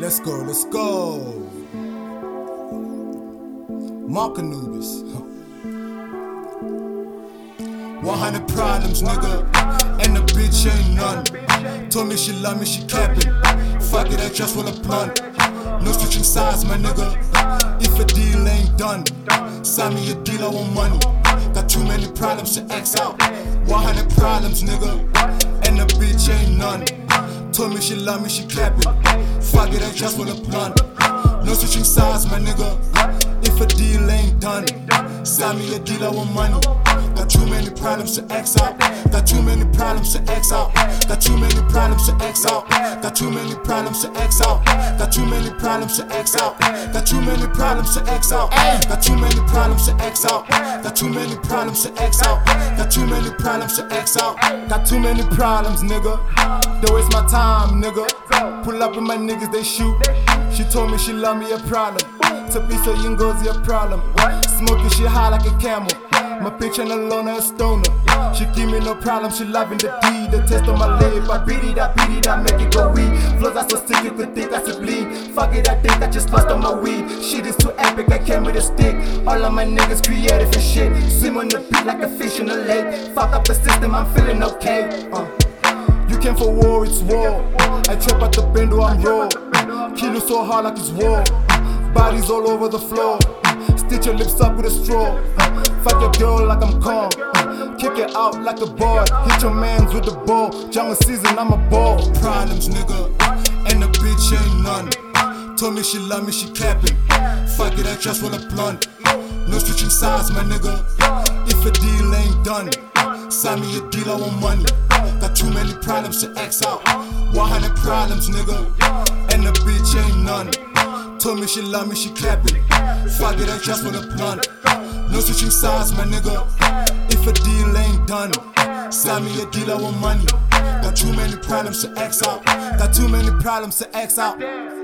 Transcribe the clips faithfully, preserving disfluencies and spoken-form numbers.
let's go, let's go. Mark Anubis. one hundred problems, nigga, and the bitch ain't none. Told me she love me, she capping. Fuck it, I just want a blunt. No switching sides, my nigga. If a deal ain't done, sign me a deal, I want money. Got too many problems to X out. one hundred problems, nigga, and the bitch ain't none. Told me she love me, she capping. Fuck it, I just want a blunt. No switching sides, my nigga. If a deal ain't done, sign me a deal, I want money. Got too many problems to X out. Got too many problems to X out. Got too many problems to X out. Got too many problems to X out. Got too many problems to X out. Got too many problems to X out. Got too many problems to X out. Got too many problems to X out. Got too many problems to X out. Got too many problems, nigga. Don't waste my time, nigga. Pull up with my niggas, they shoot. She told me she love me, a problem. To be so young goes a problem. Smoking shit high like a camel. My bitch ain't alone, a stoner. She give me no problem, she loving the D. The test on my leg, I beat it, I beat it, I make it go weed. Flows are so sick, you could think I should bleed. Fuck it, I think I just lost on my weed. Shit is too epic, I came with a stick. All of my niggas creative and shit. Swim on the beat like a fish in a lake. Fuck up the system, I'm feeling okay. uh. You came for war, it's war. I trap at the bendo, I'm raw. Kill you so hard like it's war. Bodies all over the floor. Stitch your lips up with a straw. Fuck your girl like I'm calm. Kick it out like a boy. Hit your mans with the ball. Jungle season, I'm a ball. Problems, nigga, and the bitch ain't none. Told me she love me, she capping. Fuck it, I just want a blunt. No switching sides, my nigga. If a deal ain't done, sign me a deal, I want money. Got too many problems to X out. one hundred problems, nigga, and the bitch ain't none. Told me she love me, she clapping. Fuck it, I just want a blunt. No switching sides, my nigga. If a deal ain't done, sign me a deal, I want money. Got too many problems to X out. Got too many problems to X out.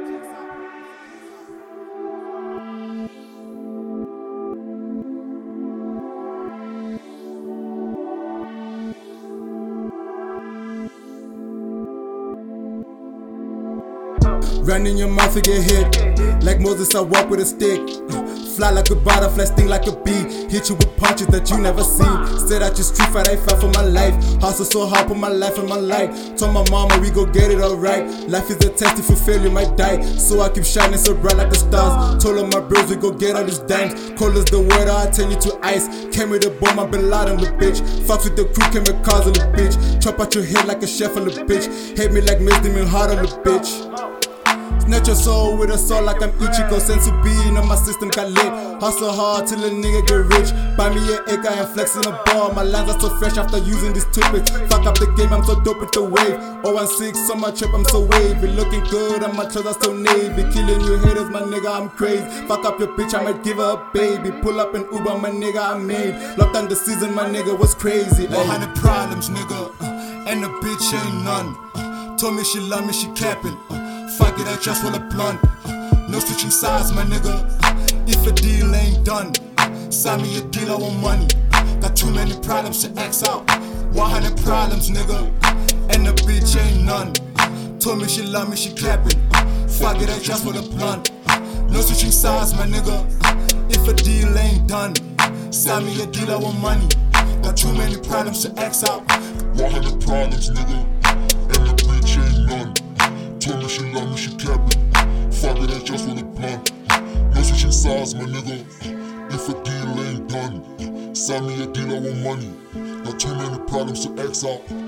Run in your mouth to get hit. Like Moses, I walk with a stick. Fly like a butterfly, sting like a bee. Hit you with punches that you never see. Stayed out your street fight, I fight for my life. Hustle so hard, put my life in my life. Told my mama we go get it alright. Life is a test, if you fail you might die. So I keep shining so bright like the stars. Told all my bros we go get all these dimes. Cold as the water, I turn you to ice. Came with a bomb, I been loud on the bitch. Fucks with the crew, came with cars on the bitch. Chop out your head like a chef on the bitch. Hate me like Miss Demon hard on the bitch. Snatch your soul with a soul like I'm Ichigo. Sense of being on my system got lit. Hustle hard till a nigga get rich. Buy me an acre and flexing a ball. My lines are so fresh after using this toothpick. Fuck up the game, I'm so dope with the wave. oh one six on my trip, I'm so wavy. Looking good and my clothes are so navy. Killing you haters, my nigga, I'm crazy. Fuck up your bitch, I might give her a baby. Pull up an Uber, my nigga, I made. Locked down the season, my nigga was crazy. one hundred problems, nigga, uh, and the bitch ain't none. uh, Told me she love me, she capping. uh, Fuck it, I just want a blunt. No switching sides, my nigga. If a deal ain't done, sign me a deal, I want money. Got too many problems to X out. one hundred problems, nigga, and the bitch ain't none. Told me she love me, she clapping. Fuck it, I just want a blunt. No switching sides, my nigga. If a deal ain't done, sign me a deal, I want money. Got too many problems to X out. one hundred problems, nigga, and the bitch ain't none. Told me she love me, she capping. Fuck it, I just want a blunt. No switching sides, my nigga. If a deal ain't done, sign me a deal, I want money. Got too many problems to X out.